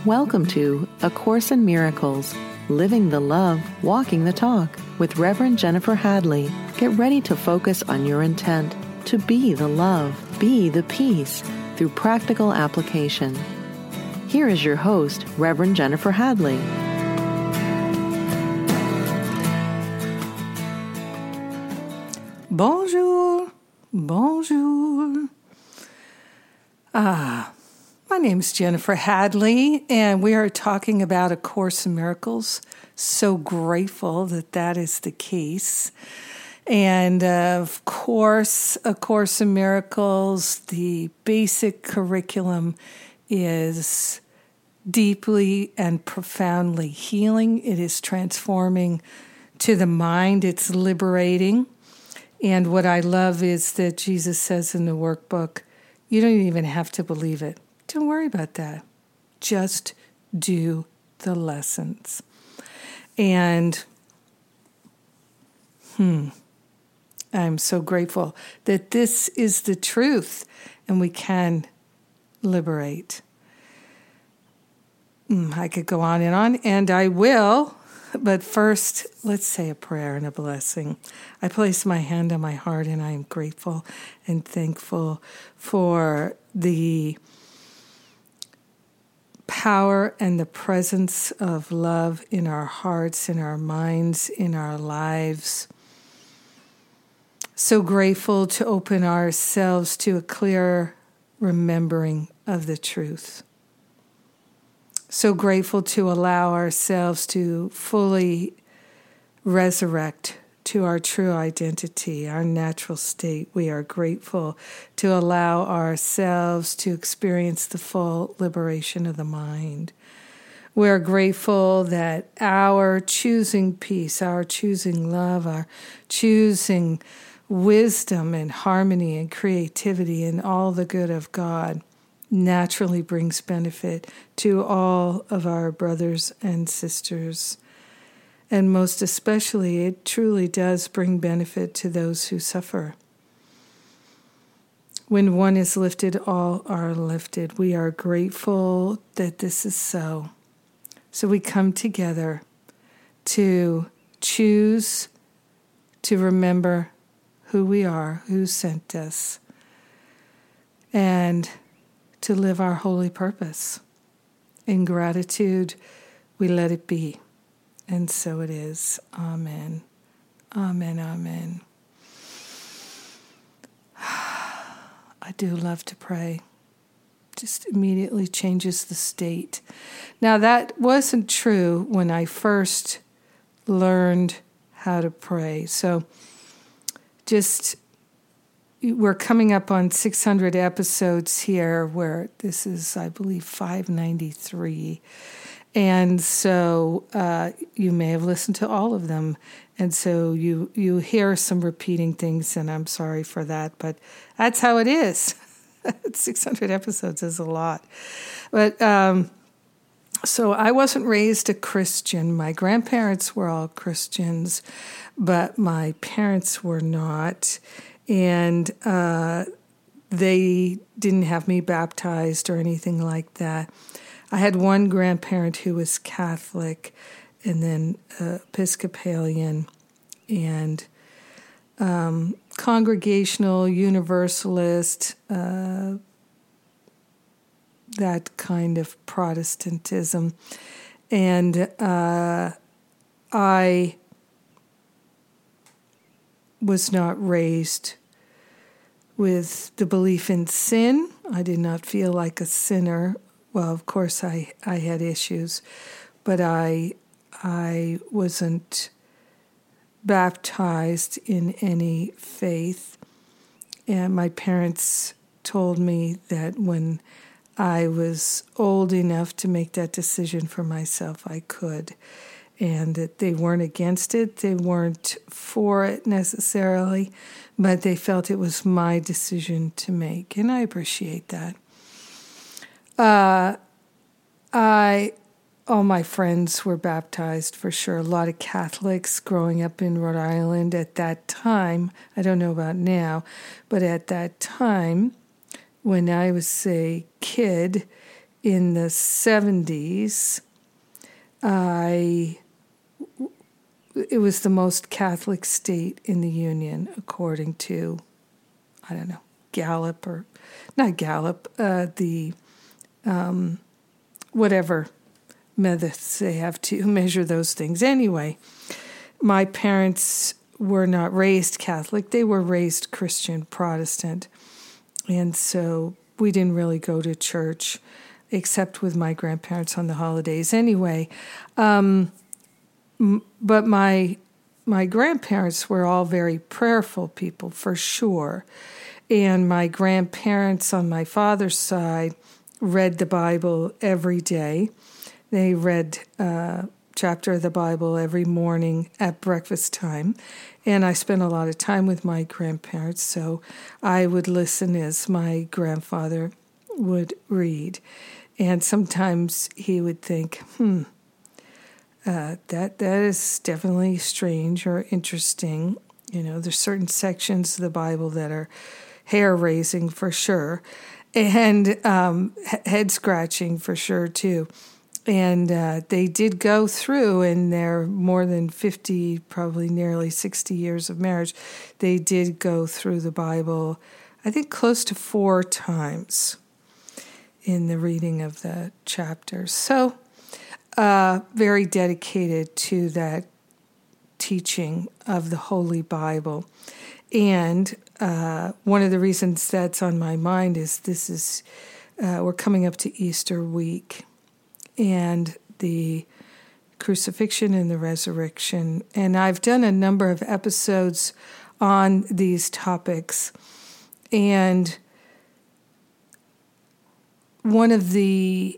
Welcome to A Course in Miracles, Living the Love, Walking the Talk with Reverend Jennifer Hadley. Get ready to focus on your intent to be the love, be the peace through practical application. Here is your host, Reverend Jennifer Hadley. Bonjour, bonjour. My name is Jennifer Hadley, and we are talking about A Course in Miracles. So grateful that that is the case. And of course, A Course in Miracles, the basic curriculum is deeply and profoundly healing. It is transforming to the mind. It's liberating. And what I love is that Jesus says in the workbook, you don't even have to believe it. Don't worry about that. Just do the lessons. And I'm so grateful that this is the truth and we can liberate. I could go on, and I will. But first, let's say a prayer and a blessing. I place my hand on my heart, and I am grateful and thankful for the power and the presence of love in our hearts, in our minds, in our lives. So grateful to open ourselves to a clear remembering of the truth. So grateful to allow ourselves to fully resurrect to our true identity, our natural state. We are grateful to allow ourselves to experience the full liberation of the mind. We are grateful that our choosing peace, our choosing love, our choosing wisdom and harmony and creativity and all the good of God naturally brings benefit to all of our brothers and sisters. And most especially, it truly does bring benefit to those who suffer. When one is lifted, all are lifted. We are grateful that this is so. So we come together to choose to remember who we are, who sent us, and to live our holy purpose. In gratitude, we let it be. And so it is. Amen. Amen, amen. I do love to pray. Just immediately changes the state. Now, that wasn't true when I first learned how to pray. So we're coming up on 600 episodes here, where this is, I believe, 593. And so you may have listened to all of them. And so you hear some repeating things, and I'm sorry for that, but that's how it is. 600 episodes is a lot. But so I wasn't raised a Christian. My grandparents were all Christians, but my parents were not. And they didn't have me baptized or anything like that. I had one grandparent who was Catholic, and then Episcopalian, and Congregational, Universalist, that kind of Protestantism. And I was not raised with the belief in sin. I did not feel like a sinner. Well, of course, I had issues, but I wasn't baptized in any faith. And my parents told me that when I was old enough to make that decision for myself, I could. And that they weren't against it. They weren't for it necessarily, but they felt it was my decision to make. And I appreciate that. All my friends were baptized for sure. A lot of Catholics growing up in Rhode Island at that time. I don't know about now, but at that time, when I was a kid, in the 70s, it was the most Catholic state in the Union, according to, I don't know, Gallup or not Gallup, whatever methods they have to measure those things. Anyway, my parents were not raised Catholic. They were raised Christian Protestant. And so we didn't really go to church except with my grandparents on the holidays. Anyway, but my grandparents were all very prayerful people, for sure. And my grandparents on my father's side read the Bible every day. They read a chapter of the Bible every morning at breakfast time. And I spent a lot of time with my grandparents, so I would listen as my grandfather would read. And sometimes he would think, that is definitely strange or interesting. You know, there's certain sections of the Bible that are hair-raising for sure, and head-scratching for sure too. And they did go through, in their more than 50, probably nearly 60 years of marriage, they did go through the Bible, I think close to 4 times in the reading of the chapters. So, very dedicated to that teaching of the Holy Bible. And one of the reasons that's on my mind is we're coming up to Easter week and the crucifixion and the resurrection. And I've done a number of episodes on these topics. And one of the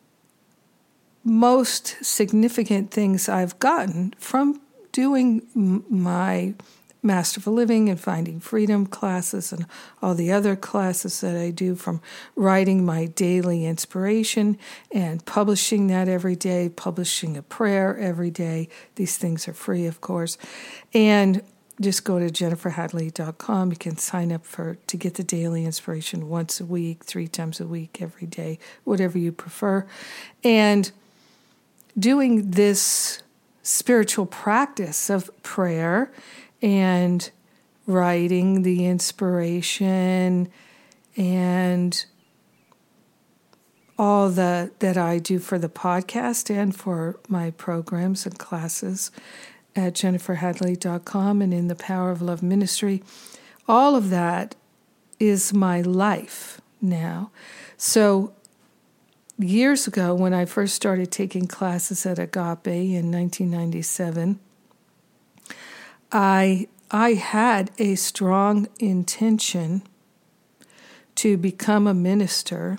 most significant things I've gotten from doing my Masterful Living and Finding Freedom classes and all the other classes that I do, from writing my daily inspiration and publishing that every day, publishing a prayer every day. These things are free, of course. And just go to jenniferhadley.com. You can sign up to get the daily inspiration once a week, 3 times a week, every day, whatever you prefer. And doing this spiritual practice of prayer and writing the inspiration and all that I do for the podcast and for my programs and classes at jenniferhadley.com and in the Power of Love Ministry, all of that is my life now. So years ago, when I first started taking classes at Agape in 1997, I had a strong intention to become a minister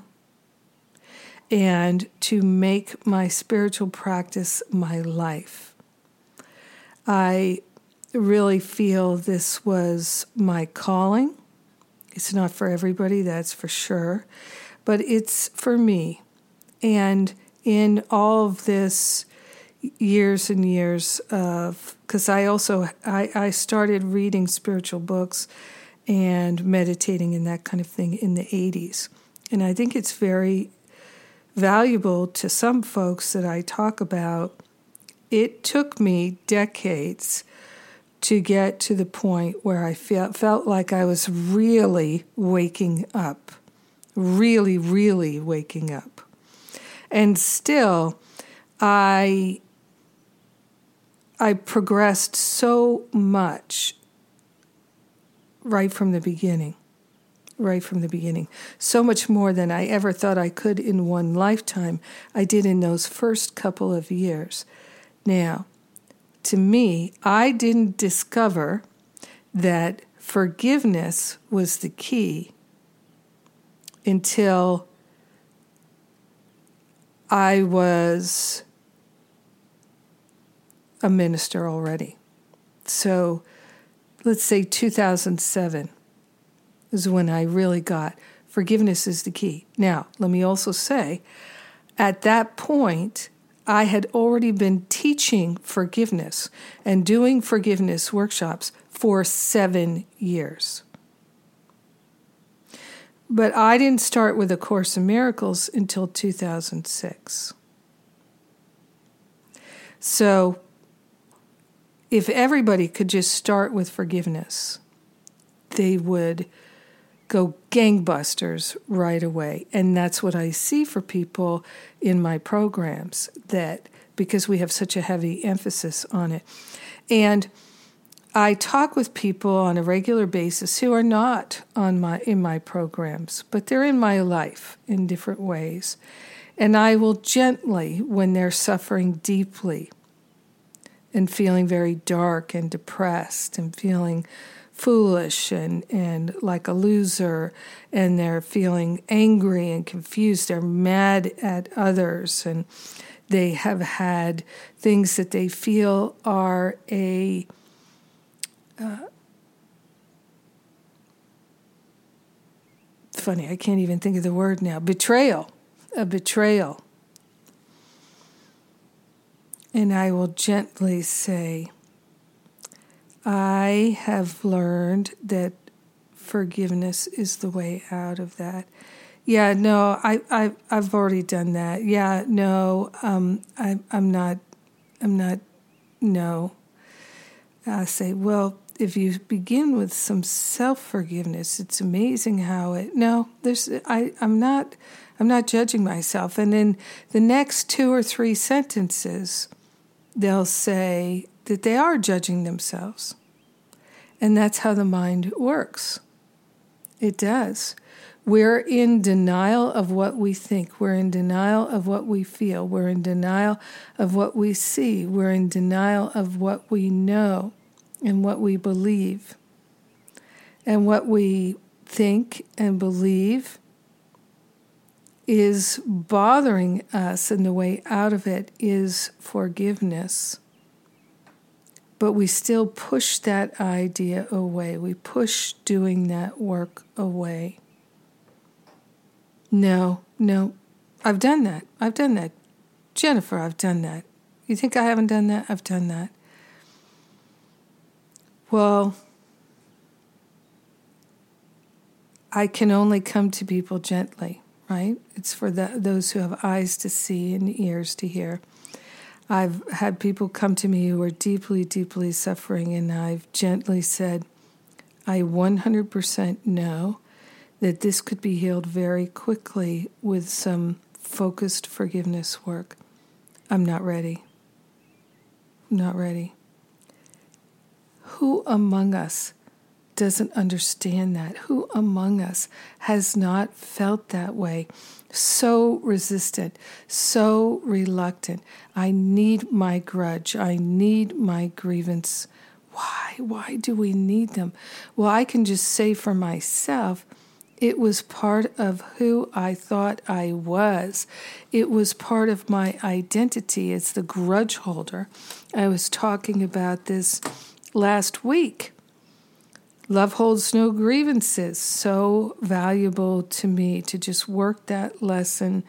and to make my spiritual practice my life. I really feel this was my calling. It's not for everybody, that's for sure, but it's for me. And in all of this years and years of, because I started reading spiritual books and meditating and that kind of thing in the 80s. And I think it's very valuable to some folks that I talk about. It took me decades to get to the point where I felt like I was really waking up, really, really waking up. And still, I progressed so much right from the beginning. So much more than I ever thought I could in one lifetime, I did in those first couple of years. Now, to me, I didn't discover that forgiveness was the key until I was a minister already. So let's say 2007 is when I really got forgiveness is the key. Now, let me also say, at that point, I had already been teaching forgiveness and doing forgiveness workshops for 7 years. But I didn't start with A Course in Miracles until 2006. So if everybody could just start with forgiveness, they would go gangbusters right away. And that's what I see for people in my programs, that because we have such a heavy emphasis on it. And I talk with people on a regular basis who are not in my programs, but they're in my life in different ways. And I will gently, when they're suffering deeply and feeling very dark and depressed and feeling foolish and like a loser, and they're feeling angry and confused, they're mad at others, and they have had things that they feel are funny, I can't even think of the word now, a betrayal. And I will gently say, I have learned that forgiveness is the way out of that. Yeah, no, I've already done that. Yeah, no, I'm not, no. I say, well, if you begin with some self-forgiveness, it's amazing how I'm not judging myself. And in the next 2 or 3 sentences, they'll say that they are judging themselves. And that's how the mind works. It does. We're in denial of what we think. We're in denial of what we feel. We're in denial of what we see. We're in denial of what we know and what we believe. And what we think and believe is bothering us, and the way out of it is forgiveness. But we still push that idea away. We push doing that work away. No, I've done that. Jennifer, I've done that. You think I haven't done that? I've done that. Well, I can only come to people gently, right? It's for those who have eyes to see and ears to hear. I've had people come to me who are deeply, deeply suffering, and I've gently said, I 100% know that this could be healed very quickly with some focused forgiveness work. I'm not ready. I'm not ready. Who among us doesn't understand that? Who among us has not felt that way? So resistant, so reluctant. I need my grudge. I need my grievance. Why? Why do we need them? Well, I can just say for myself, it was part of who I thought I was. It was part of my identity as the grudge holder. I was talking about this last week. Love holds no grievances. So valuable to me to just work that lesson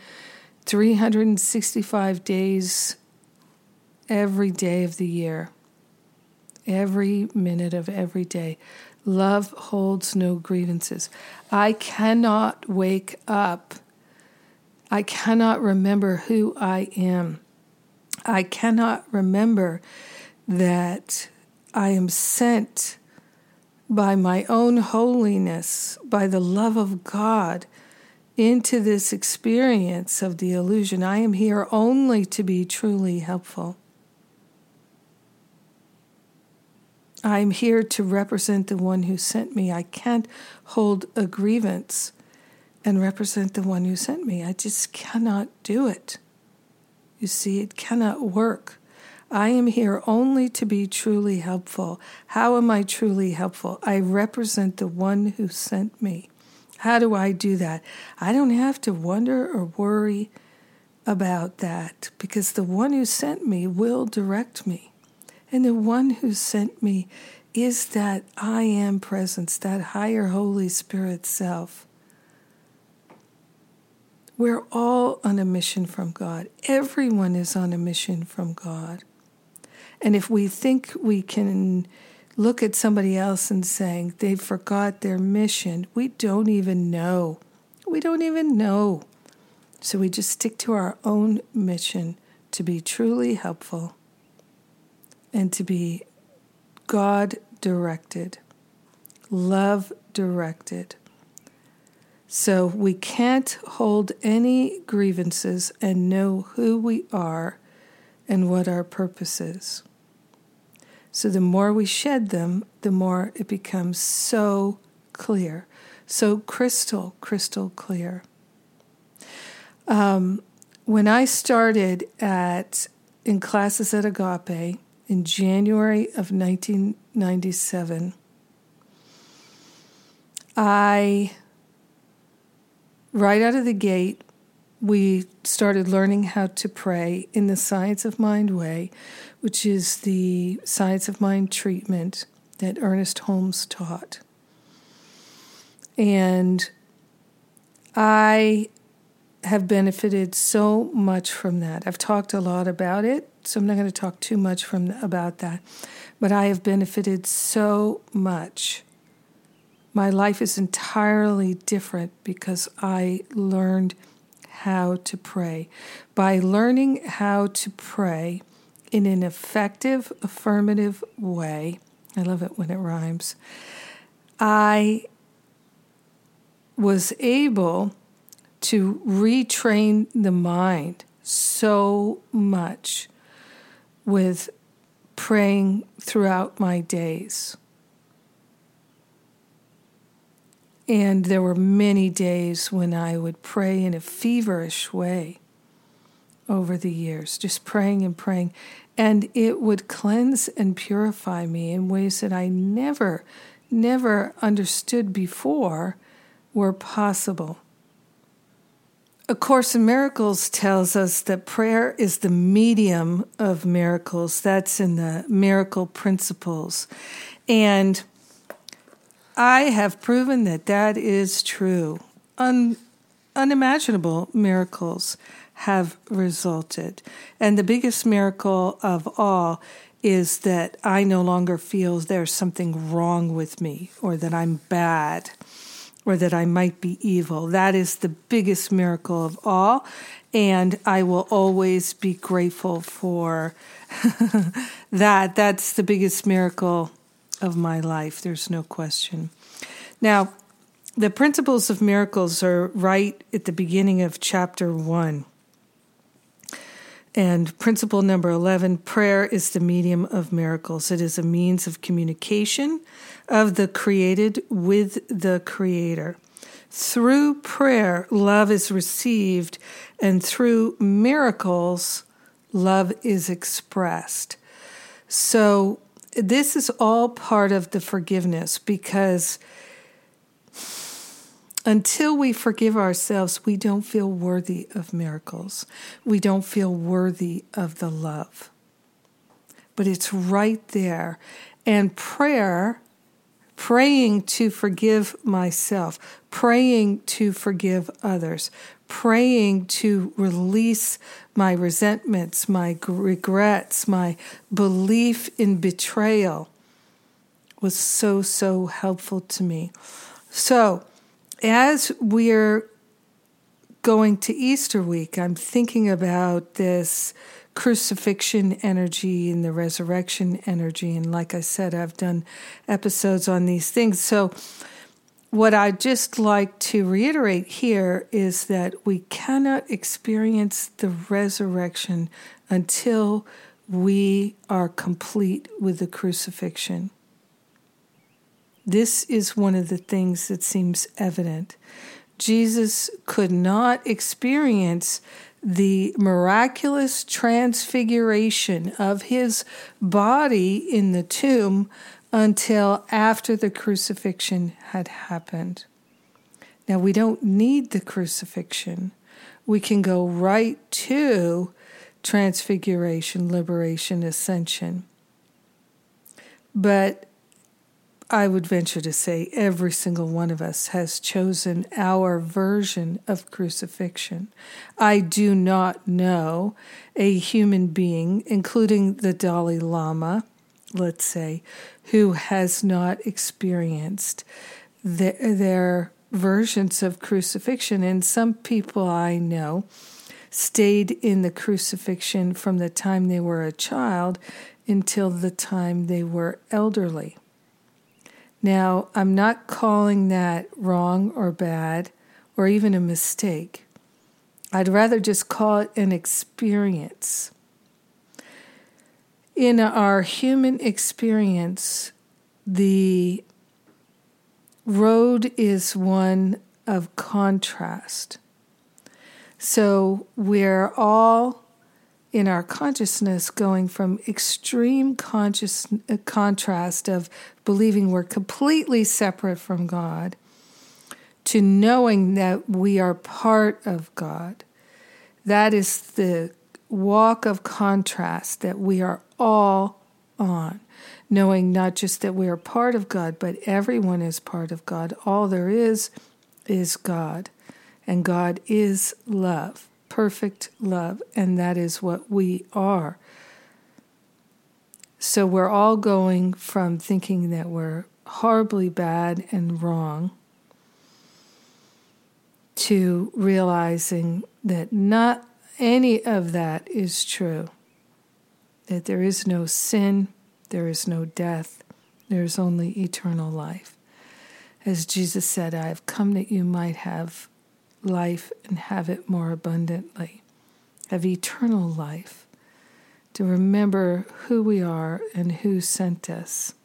365 days, every day of the year, every minute of every day. Love holds no grievances. I cannot wake up. I cannot remember who I am. I cannot remember that I am sent by my own holiness, by the love of God, into this experience of the illusion. I am here only to be truly helpful. I'm here to represent the one who sent me. I can't hold a grievance and represent the one who sent me. I just cannot do it. You see, it cannot work. I am here only to be truly helpful. How am I truly helpful? I represent the one who sent me. How do I do that? I don't have to wonder or worry about that, because the one who sent me will direct me. And the one who sent me is that I am presence, that higher Holy Spirit self. We're all on a mission from God. Everyone is on a mission from God. And if we think we can look at somebody else and saying they forgot their mission, we don't even know We don't even know. So we just stick to our own mission to be truly helpful and to be God-directed, love-directed. So we can't hold any grievances and know who we are and what our purpose is. So the more we shed them, the more it becomes so clear, so crystal clear. When I started in classes at Agape in January of 1997, right out of the gate, we started learning how to pray in the Science of Mind way, which is the Science of Mind treatment that Ernest Holmes taught. And I have benefited so much from that. I've talked a lot about it, so I'm not going to talk too much about that. But I have benefited so much. My life is entirely different because I learned how to pray. By learning how to pray in an effective, affirmative way, I love it when it rhymes, I was able to retrain the mind so much with praying throughout my days. And there were many days when I would pray in a feverish way over the years, just praying and praying. And it would cleanse and purify me in ways that I never understood before were possible. A Course in Miracles tells us that prayer is the medium of miracles. That's in the Miracle Principles. And I have proven that is true. Unimaginable miracles have resulted. And the biggest miracle of all is that I no longer feel there's something wrong with me, or that I'm bad, or that I might be evil. That is the biggest miracle of all, and I will always be grateful for that. That's the biggest miracle of my life, there's no question. Now, the Principles of Miracles are right at the beginning of chapter 1. And principle number 11, prayer is the medium of miracles. It is a means of communication of the created with the Creator. Through prayer, love is received, and through miracles, love is expressed. So this is all part of the forgiveness, because until we forgive ourselves, we don't feel worthy of miracles. We don't feel worthy of the love. But it's right there. And praying to forgive myself, praying to forgive others, praying to release my resentments, my regrets, my belief in betrayal was so helpful to me. So, as we're going to Easter week, I'm thinking about this crucifixion energy and the resurrection energy. And like I said, I've done episodes on these things. So what I'd just like to reiterate here is that we cannot experience the resurrection until we are complete with the crucifixion. This is one of the things that seems evident. Jesus could not experience the miraculous transfiguration of his body in the tomb until after the crucifixion had happened. Now, we don't need the crucifixion. We can go right to transfiguration, liberation, ascension. But I would venture to say every single one of us has chosen our version of crucifixion. I do not know a human being, including the Dalai Lama, let's say, who has not experienced their versions of crucifixion, and some people I know stayed in the crucifixion from the time they were a child until the time they were elderly. Now, I'm not calling that wrong or bad or even a mistake. I'd rather just call it an experience. In our human experience, the road is one of contrast. So we're all in our consciousness going from extreme contrast of believing we're completely separate from God to knowing that we are part of God. That is the walk of contrast that we are all on, knowing not just that we are part of God, but everyone is part of God. All there is God, and God is love, perfect love, and that is what we are. So we're all going from thinking that we're horribly bad and wrong to realizing that not any of that is true, that there is no sin, there is no death, there is only eternal life. As Jesus said, I have come that you might have life and have it more abundantly, have eternal life, to remember who we are and who sent us.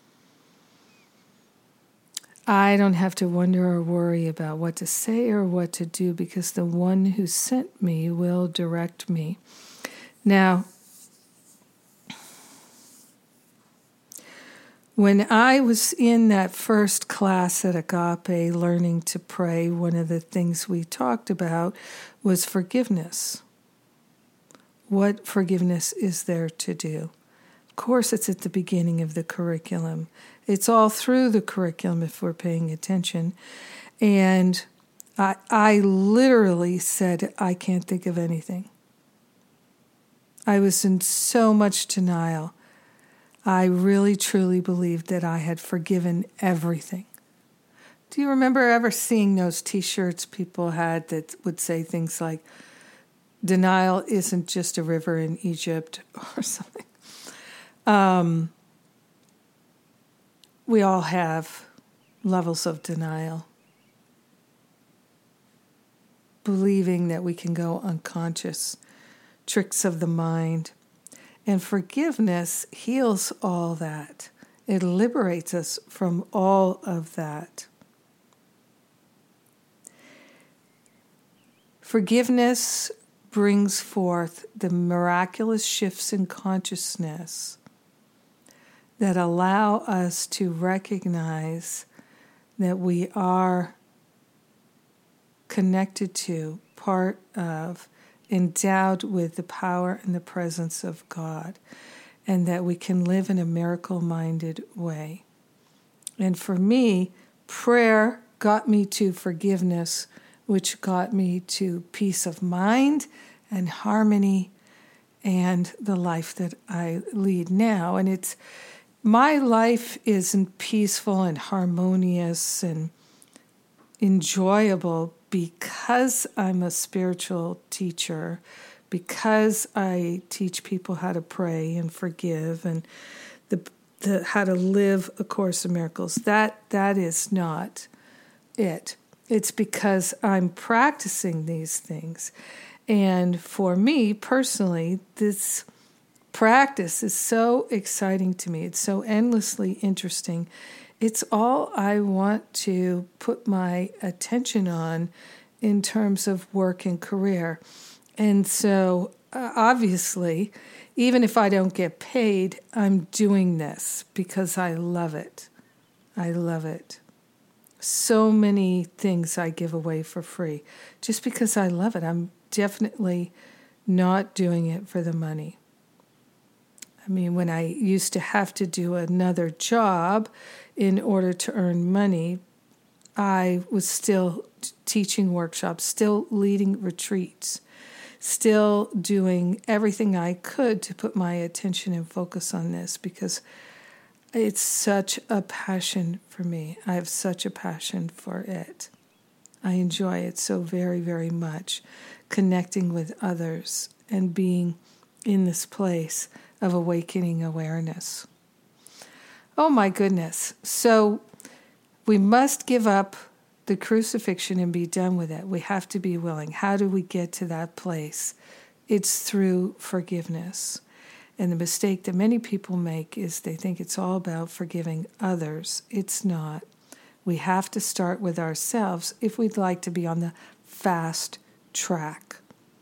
I don't have to wonder or worry about what to say or what to do because the one who sent me will direct me. Now, when I was in that first class at Agape, learning to pray, one of the things we talked about was forgiveness. What forgiveness is there to do? Of course, it's at the beginning of the curriculum. It's all through the curriculum if we're paying attention. And I literally said, I can't think of anything. I was in so much denial. I really, truly believed that I had forgiven everything. Do you remember ever seeing those T-shirts people had that would say things like, denial isn't just a river in Egypt or something? We all have levels of denial, believing that we can go unconscious, tricks of the mind. And forgiveness heals all that. It liberates us from all of that. Forgiveness brings forth the miraculous shifts in consciousness that allow us to recognize that we are connected to, part of, endowed with the power and the presence of God, and that we can live in a miracle-minded way. And for me, prayer got me to forgiveness, which got me to peace of mind and harmony and the life that I lead now. And my life isn't peaceful and harmonious and enjoyable because I'm a spiritual teacher, because I teach people how to pray and forgive and the how to live A Course in Miracles. That is not it. It's because I'm practicing these things. And for me personally, this practice is so exciting to me. It's so endlessly interesting. It's all I want to put my attention on in terms of work and career. And so, obviously, even if I don't get paid, I'm doing this because I love it. I love it. So many things I give away for free just because I love it. I'm definitely not doing it for the money. I mean, when I used to have to do another job in order to earn money, I was still teaching workshops, still leading retreats, still doing everything I could to put my attention and focus on this because it's such a passion for me. I have such a passion for it. I enjoy it so very, very much, connecting with others and being in this place of awakening awareness. Oh my goodness. So we must give up the crucifixion and be done with it. We have to be willing. How do we get to that place? It's through forgiveness. And the mistake that many people make is they think it's all about forgiving others. It's not. We have to start with ourselves if we'd like to be on the fast track.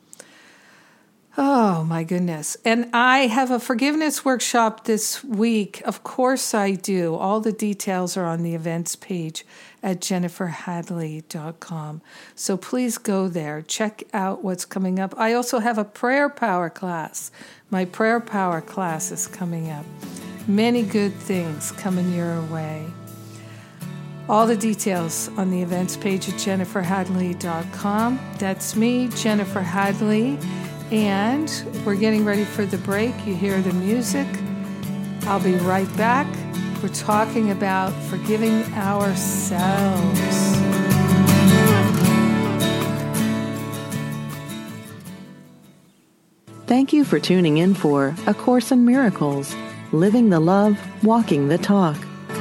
Oh, my goodness. And I have a forgiveness workshop this week. Of course I do. All the details are on the events page at jenniferhadley.com. So please go there. Check out what's coming up. I also have a prayer power class. My prayer power class is coming up. Many good things coming your way. All the details on the events page at jenniferhadley.com. That's me, Jennifer Hadley. And we're getting ready for the break. You hear the music. I'll be right back. We're talking about forgiving ourselves. Thank you for tuning in for A Course in Miracles, Living the Love, Walking the Talk.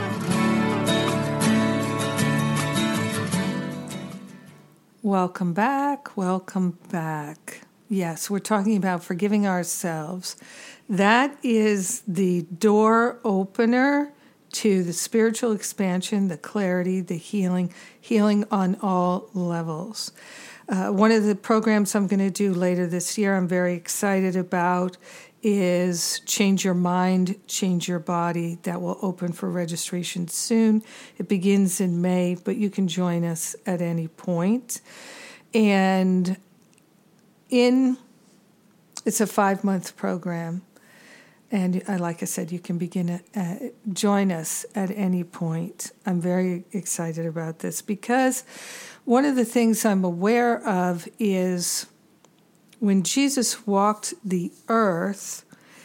Welcome back. Welcome back. Yes, we're talking about forgiving ourselves. That is the door opener to the spiritual expansion, the clarity, the healing on all levels. One of the programs I'm going to do later this year, I'm very excited about, is Change Your Mind, Change Your Body. That will open for registration soon. It begins in May, but you can join us at any point. And it's a 5-month program. And like I said, you can begin to join us at any point. I'm very excited about this because one of the things I'm aware of is when Jesus walked the earth,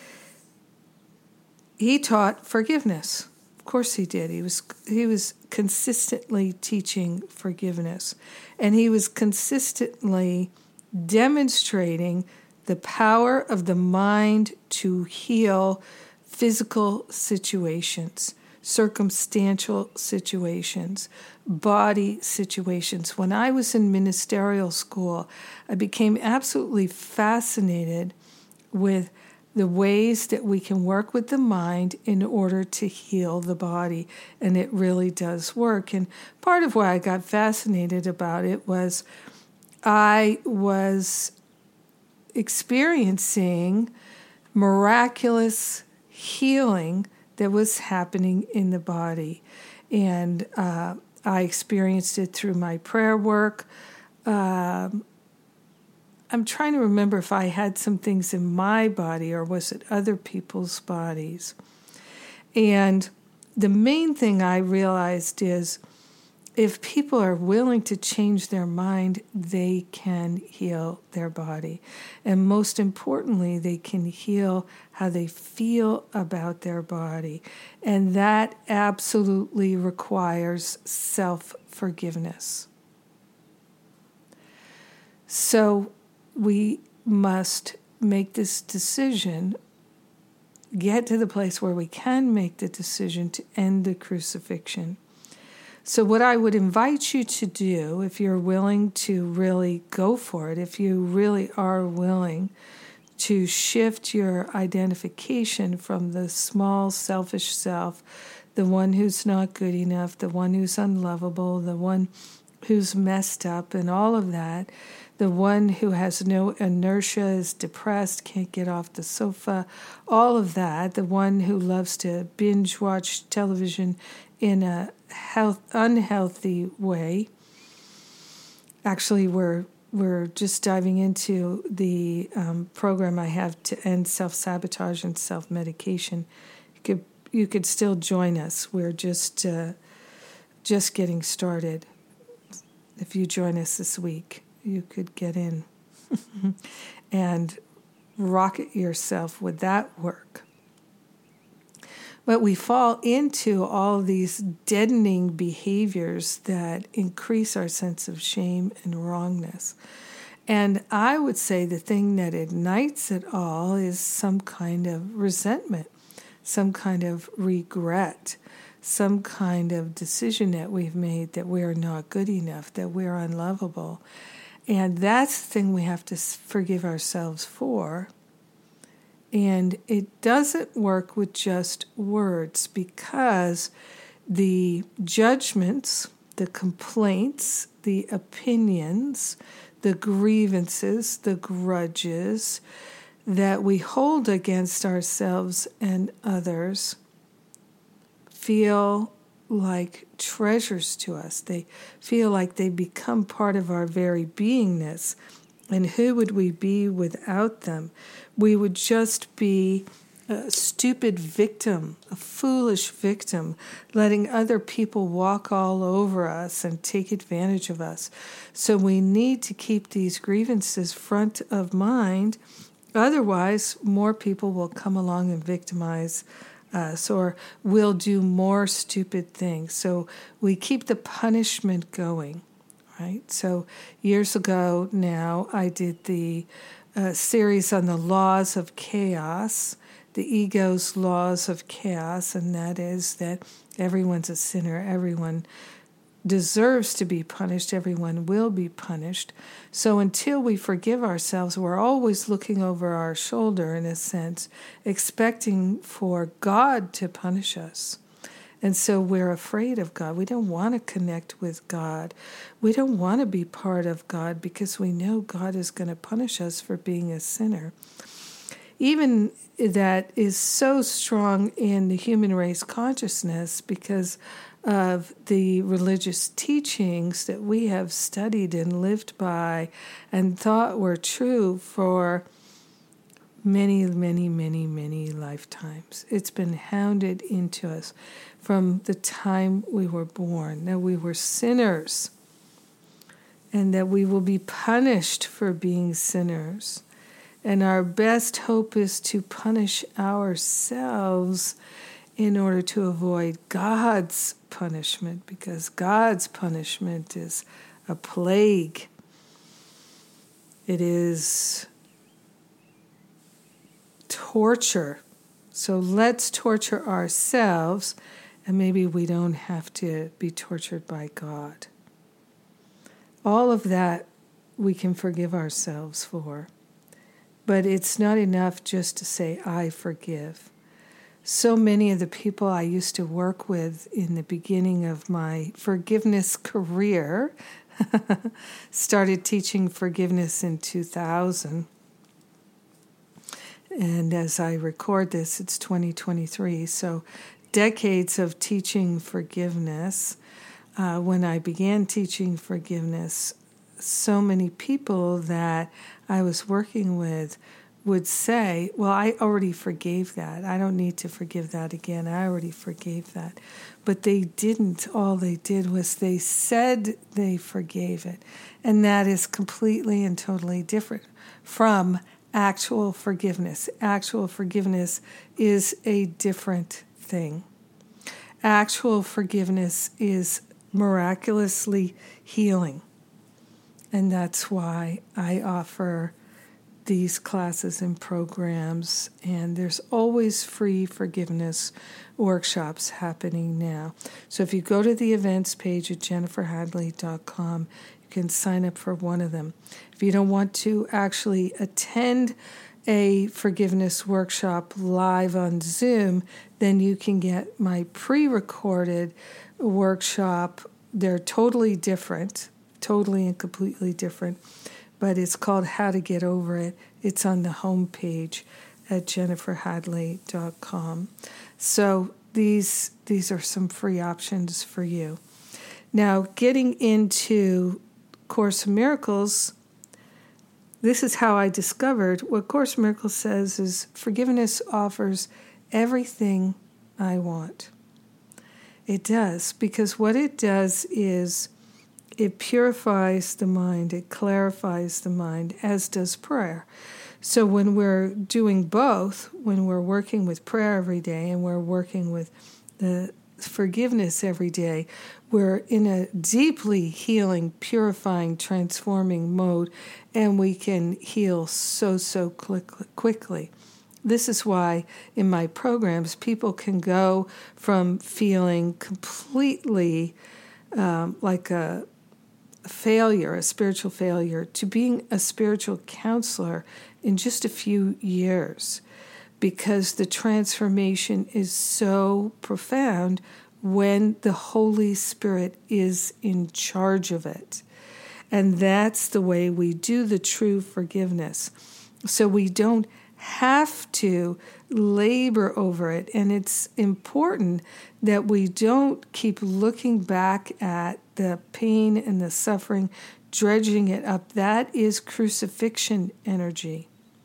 he taught forgiveness. Of course he did. He was consistently teaching forgiveness. And he was consistently demonstrating the power of the mind to heal physical situations, circumstantial situations, body situations. When I was in ministerial school, I became absolutely fascinated with the ways that we can work with the mind in order to heal the body. And it really does work. And part of why I got fascinated about it was I was experiencing miraculous healing that was happening in the body. And I experienced it through my prayer work. I'm trying to remember if I had some things in my body or was it other people's bodies. And the main thing I realized is if people are willing to change their mind, they can heal their body. And most importantly, they can heal how they feel about their body. And that absolutely requires self-forgiveness. So we must make this decision, get to the place where we can make the decision to end the crucifixion. So what I would invite you to do, if you're willing to really go for it, if you really are willing to shift your identification from the small, selfish self, the one who's not good enough, the one who's unlovable, the one who's messed up and all of that, the one who has no inertia, is depressed, can't get off the sofa, all of that, the one who loves to binge watch television in a unhealthy way. Actually, we're just diving into the program I have to end self-sabotage and self-medication. You could still join us. We're just getting started. If you join us this week, you could get in and rocket yourself with that work. But we fall into all these deadening behaviors that increase our sense of shame and wrongness. And I would say the thing that ignites it all is some kind of resentment, some kind of regret, some kind of decision that we've made that we're not good enough, that we're unlovable. And that's the thing we have to forgive ourselves for. And it doesn't work with just words, because the judgments, the complaints, the opinions, the grievances, the grudges that we hold against ourselves and others feel like treasures to us. They feel like they become part of our very beingness. And who would we be without them? We would just be a stupid victim, a foolish victim, letting other people walk all over us and take advantage of us. So we need to keep these grievances front of mind. Otherwise, more people will come along and victimize us, or we'll do more stupid things. So we keep the punishment going. Right? So years ago now, I did the series on the laws of chaos, the ego's laws of chaos, and that is that everyone's a sinner, everyone deserves to be punished, everyone will be punished. So until we forgive ourselves, we're always looking over our shoulder, in a sense, expecting for God to punish us. And so we're afraid of God. We don't want to connect with God. We don't want to be part of God because we know God is going to punish us for being a sinner. Even that is so strong in the human race consciousness because of the religious teachings that we have studied and lived by and thought were true for many, many, many, many lifetimes. It's been hounded into us from the time we were born, that we were sinners and that we will be punished for being sinners. And our best hope is to punish ourselves in order to avoid God's punishment, because God's punishment is a plague. It is torture. So let's torture ourselves, and maybe we don't have to be tortured by God. All of that we can forgive ourselves for. But it's not enough just to say, I forgive. So many of the people I used to work with in the beginning of my forgiveness career started teaching forgiveness in 2000. And as I record this, it's 2023. So decades of teaching forgiveness. When I began teaching forgiveness, so many people that I was working with would say, well, I already forgave that. I don't need to forgive that again. I already forgave that. But they didn't. All they did was they said they forgave it. And that is completely and totally different from actual forgiveness. Actual forgiveness is a different thing. Actual forgiveness is miraculously healing. And that's why I offer these classes and programs, and there's always free forgiveness workshops happening now. So if you go to the events page at jenniferhadley.com, you can sign up for one of them. If you don't want to actually attend a forgiveness workshop live on Zoom, then you can get my pre-recorded workshop. They're totally different, totally and completely different. But it's called How to Get Over It. It's on the homepage at jenniferhadley.com. So these are some free options for you. Now, getting into Course in Miracles, this is how I discovered what Course in Miracles says is forgiveness offers everything I want. It does, because what it does is it purifies the mind, it clarifies the mind, as does prayer. So when we're doing both, when we're working with prayer every day and we're working with the forgiveness every day, we're in a deeply healing, purifying, transforming mode, and we can heal so quickly. This is why in my programs, people can go from feeling completely like a failure, a spiritual failure, to being a spiritual counselor in just a few years, because the transformation is so profound when the Holy Spirit is in charge of it. And that's the way we do the true forgiveness. So we don't have to labor over it. And it's important that we don't keep looking back at the pain and the suffering, dredging it up. That is crucifixion energy.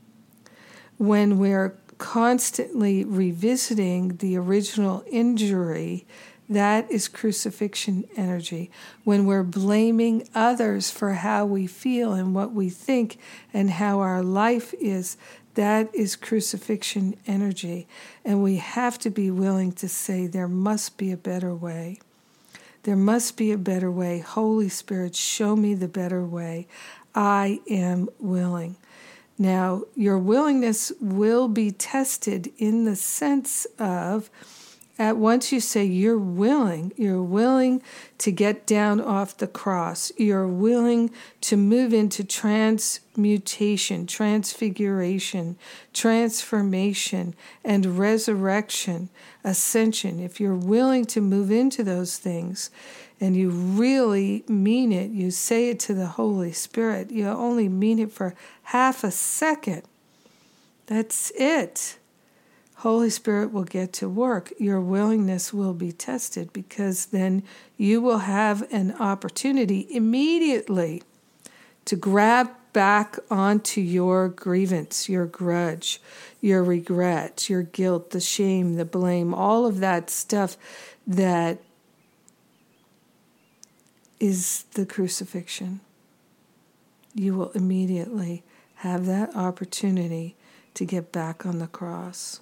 When we're constantly revisiting the original injury, that is crucifixion energy. When we're blaming others for how we feel and what we think and how our life is, that is crucifixion energy. And we have to be willing to say there must be a better way. There must be a better way. Holy Spirit, show me the better way. I am willing. Now, your willingness will be tested in the sense of, at once you say you're willing to get down off the cross. You're willing to move into transmutation, transfiguration, transformation, and resurrection, ascension. If you're willing to move into those things and you really mean it, you say it to the Holy Spirit, you only mean it for half a second. That's it. Holy Spirit will get to work. Your willingness will be tested, because then you will have an opportunity immediately to grab back onto your grievance, your grudge, your regret, your guilt, the shame, the blame, all of that stuff that is the crucifixion. You will immediately have that opportunity to get back on the cross.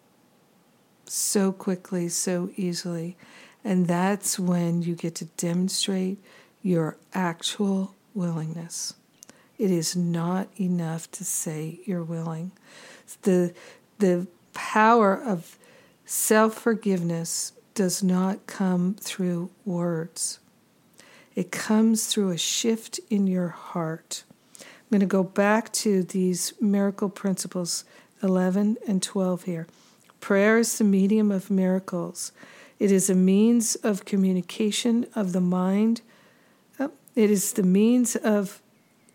So quickly, so easily. And that's when you get to demonstrate your actual willingness. It is not enough to say you're willing. The power of self-forgiveness does not come through words. It comes through a shift in your heart. I'm going to go back to these miracle principles 11 and 12 here. Prayer is the medium of miracles. It is a means of communication of the mind. It is a means of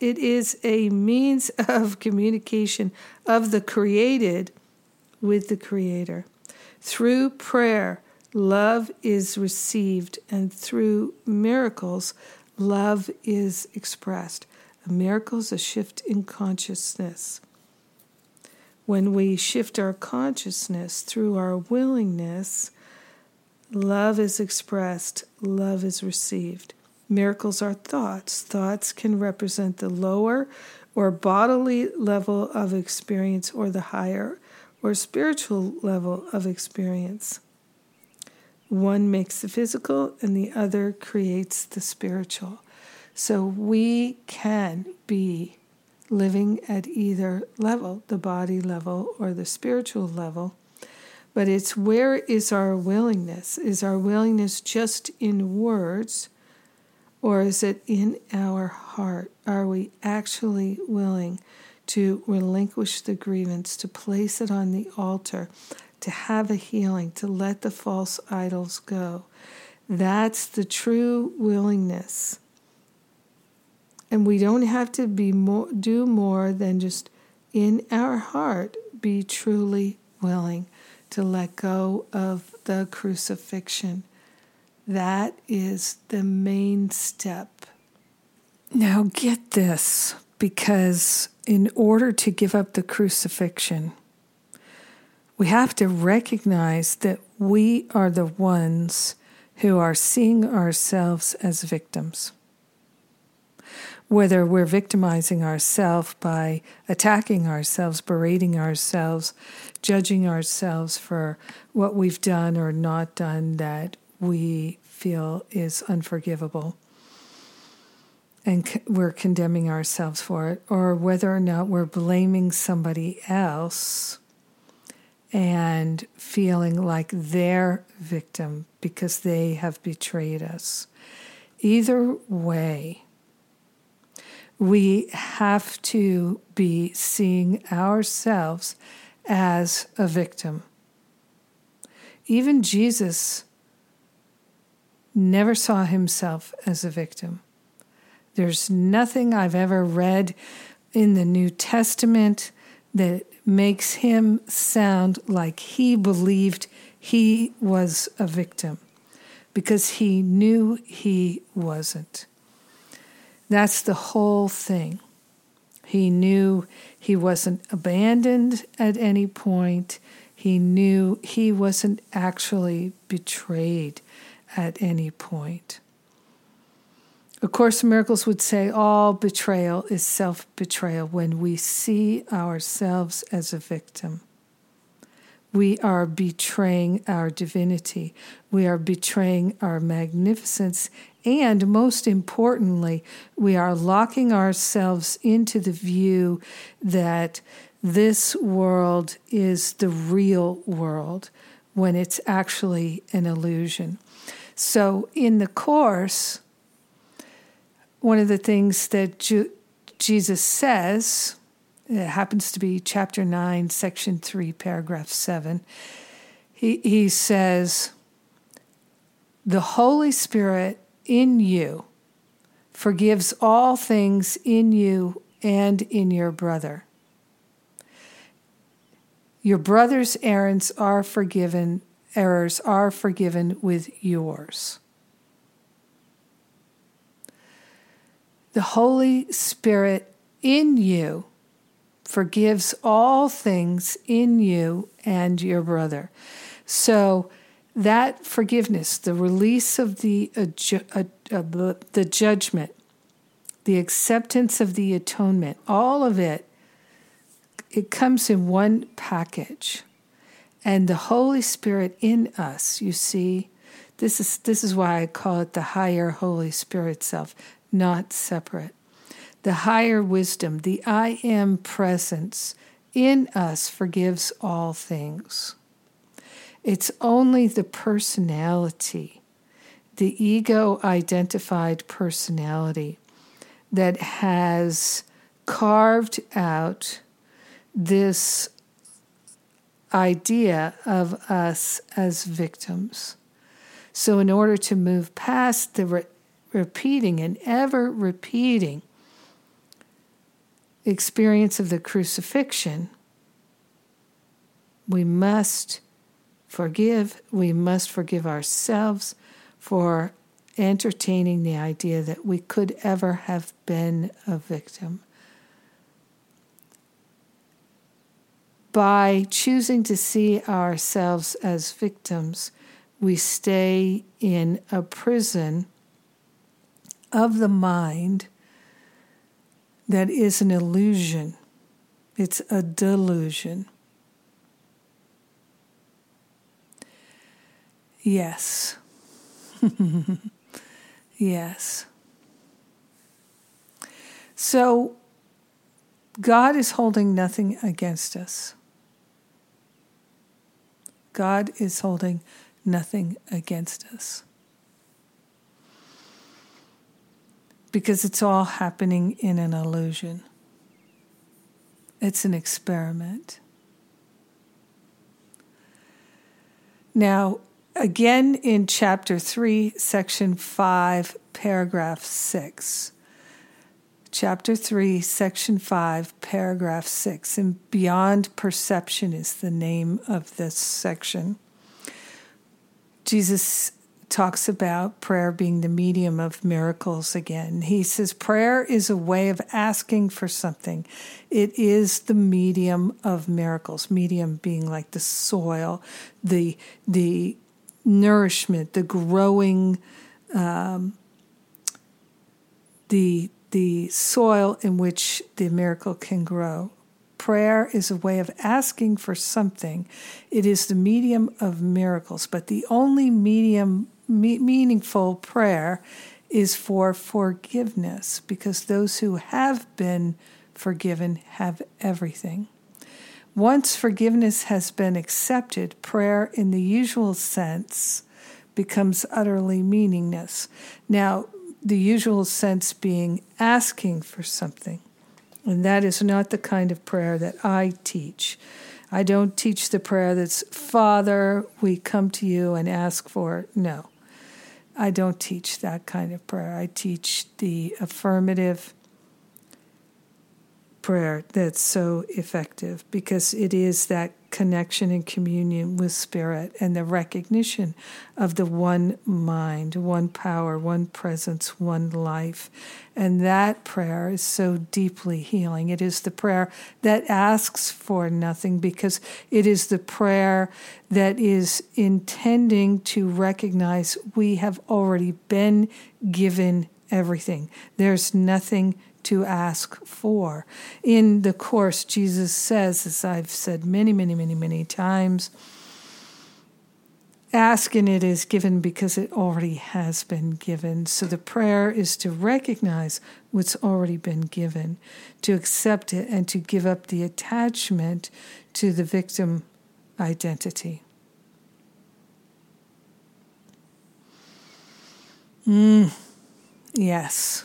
communication of the created with the Creator. Through prayer, love is received, and through miracles, love is expressed. A miracle is a shift in consciousness. When we shift our consciousness through our willingness, love is expressed, love is received. Miracles are thoughts. Thoughts can represent the lower or bodily level of experience, or the higher or spiritual level of experience. One makes the physical and the other creates the spiritual. So we can be living at either level, the body level or the spiritual level. But it's where is our willingness? Is our willingness just in words, or is it in our heart? Are we actually willing to relinquish the grievance, to place it on the altar, to have a healing, to let the false idols go? That's the true willingness. And we don't have to do more than just in our heart be truly willing to let go of the crucifixion. That is the main step. Now get this, because in order to give up the crucifixion, we have to recognize that we are the ones who are seeing ourselves as victims. whether we're victimizing ourselves by attacking ourselves, berating ourselves, judging ourselves for what we've done or not done that we feel is unforgivable, and we're condemning ourselves for it, or whether or not we're blaming somebody else and feeling like they're victim because they have betrayed us. Either way, we have to be seeing ourselves as a victim. Even Jesus never saw himself as a victim. There's nothing I've ever read in the New Testament that makes him sound like he believed he was a victim, because he knew he wasn't. That's the whole thing. He knew he wasn't abandoned at any point. He knew he wasn't actually betrayed at any point. A Course in Miracles would say all betrayal is self-betrayal when we see ourselves as a victim. We are betraying our divinity. We are betraying our magnificence. And most importantly, we are locking ourselves into the view that this world is the real world when it's actually an illusion. So in the Course, one of the things that Jesus says, it happens to be chapter 9, section 3, paragraph 7, he says, the Holy Spirit in you forgives all things in you and in your brother. Your brother's errors are forgiven with yours. The Holy Spirit in you forgives all things in you and your brother. So that forgiveness, the release of the judgment, the acceptance of the atonement, all of it comes in one package. And the Holy Spirit in us, you see, this is why I call it the higher Holy Spirit self, not separate. The higher wisdom, the I am presence in us forgives all things. It's only the personality, the ego-identified personality, that has carved out this idea of us as victims. So in order to move past the repeating and ever repeating experience of the crucifixion, we must forgive. We must forgive ourselves for entertaining the idea that we could ever have been a victim. By choosing to see ourselves as victims, we stay in a prison of the mind that is an illusion. It's a delusion. Yes. Yes. So, God is holding nothing against us. God is holding nothing against us. Because it's all happening in an illusion. It's an experiment. Now, again in chapter 3, section 5, paragraph 6. Chapter 3, section 5, paragraph 6. And Beyond Perception is the name of this section. Jesus talks about prayer being the medium of miracles again. He says prayer is a way of asking for something. It is the medium of miracles. Medium being like the soil, the nourishment, the growing, the the soil in which the miracle can grow. Prayer is a way of asking for something. It is the medium of miracles, but the only meaningful prayer is for forgiveness, because those who have been forgiven have everything. Once forgiveness has been accepted, prayer in the usual sense becomes utterly meaningless. Now, the usual sense being asking for something. And that is not the kind of prayer that I teach. I don't teach the prayer that's, Father, we come to you and ask for. No, I don't teach that kind of prayer. I teach the affirmative prayer that's so effective, because it is that connection and communion with Spirit and the recognition of the one mind, one power, one presence, one life. And that prayer is so deeply healing. It is the prayer that asks for nothing, because it is the prayer that is intending to recognize we have already been given everything. There's nothing to ask for. In the Course, Jesus says, as I've said many times, ask and it is given, because it already has been given. So the prayer is to recognize what's already been given, to accept it, and to give up the attachment to the victim identity. Yes.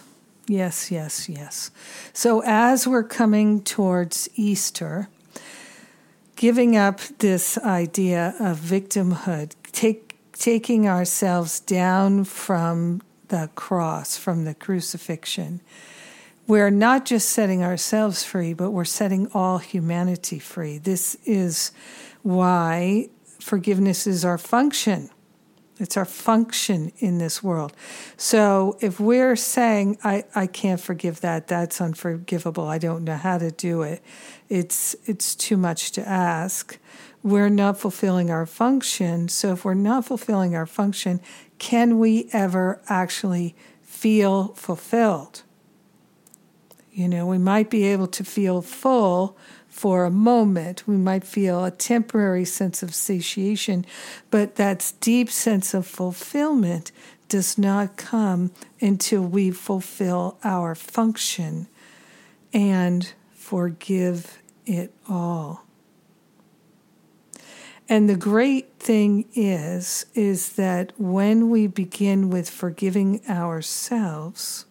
So as we're coming towards Easter, giving up this idea of victimhood, taking ourselves down from the cross, from the crucifixion, we're not just setting ourselves free, but we're setting all humanity free. This is why forgiveness is our function. It's our function in this world. So if we're saying, I can't forgive that, that's unforgivable, I don't know how to do it, it's too much to ask, we're not fulfilling our function. So if we're not fulfilling our function, can we ever actually feel fulfilled? We might be able to feel full for a moment. We might feel a temporary sense of satiation, but that deep sense of fulfillment does not come until we fulfill our function and forgive it all. And the great thing is that when we begin with forgiving ourselves,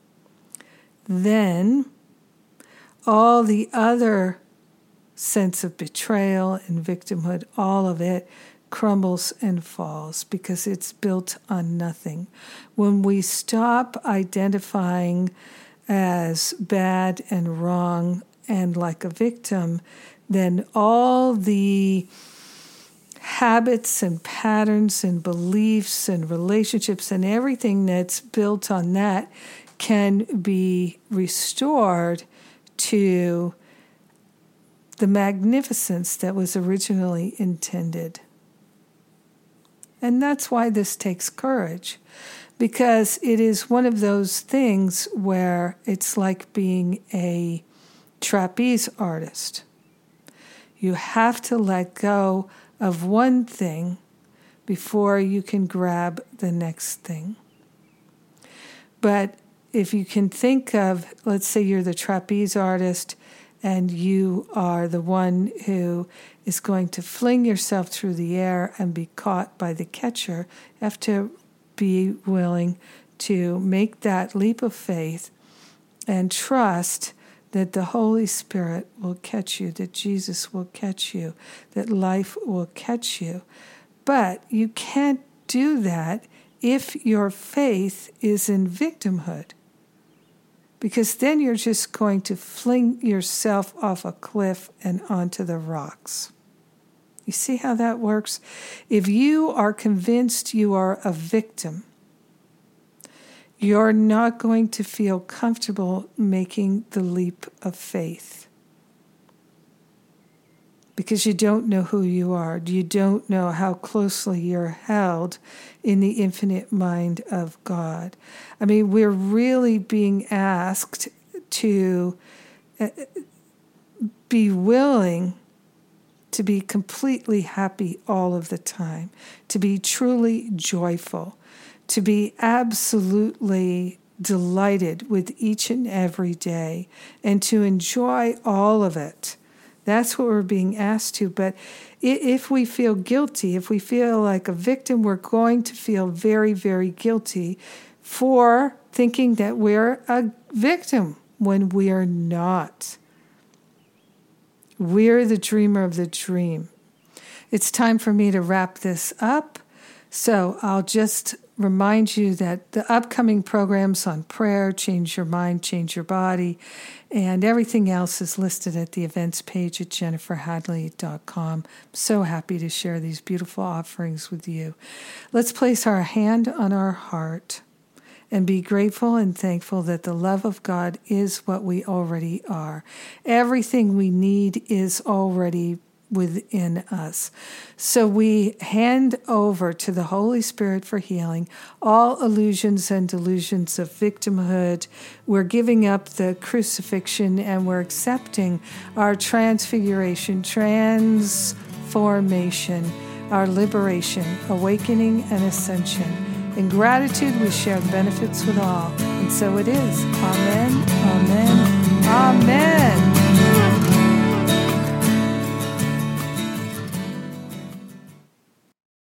then all the other sense of betrayal and victimhood, all of it crumbles and falls, because it's built on nothing. When we stop identifying as bad and wrong and like a victim, then all the habits and patterns and beliefs and relationships and everything that's built on that can be restored to the magnificence that was originally intended. And that's why this takes courage, because it is one of those things where it's like being a trapeze artist. You have to let go of one thing before you can grab the next thing. But if you can think of, let's say you're the trapeze artist and you are the one who is going to fling yourself through the air and be caught by the catcher, you have to be willing to make that leap of faith and trust that the Holy Spirit will catch you, that Jesus will catch you, that life will catch you. But you can't do that if your faith is in victimhood, because then you're just going to fling yourself off a cliff and onto the rocks. You see how that works? If you are convinced you are a victim, you're not going to feel comfortable making the leap of faith, because you don't know who you are. You don't know how closely you're held in the infinite mind of God. I mean, we're really being asked to be willing to be completely happy all of the time, to be truly joyful, to be absolutely delighted with each and every day, and to enjoy all of it. That's what we're being asked to. But if we feel guilty, if we feel like a victim, we're going to feel very, very guilty for thinking that we're a victim when we are not. We're the dreamer of the dream. It's time for me to wrap this up. So I'll just remind you that the upcoming programs on prayer, Change Your Mind, Change Your Body, and everything else is listed at the events page at jenniferhadley.com. I'm so happy to share these beautiful offerings with you. Let's place our hand on our heart and be grateful and thankful that the love of God is what we already are. Everything we need is already within us. So we hand over to the Holy Spirit for healing all illusions and delusions of victimhood. We're giving up the crucifixion and we're accepting our transfiguration, transformation, our liberation, awakening, and ascension. In gratitude, we share the benefits with all. And so it is. Amen, amen, amen.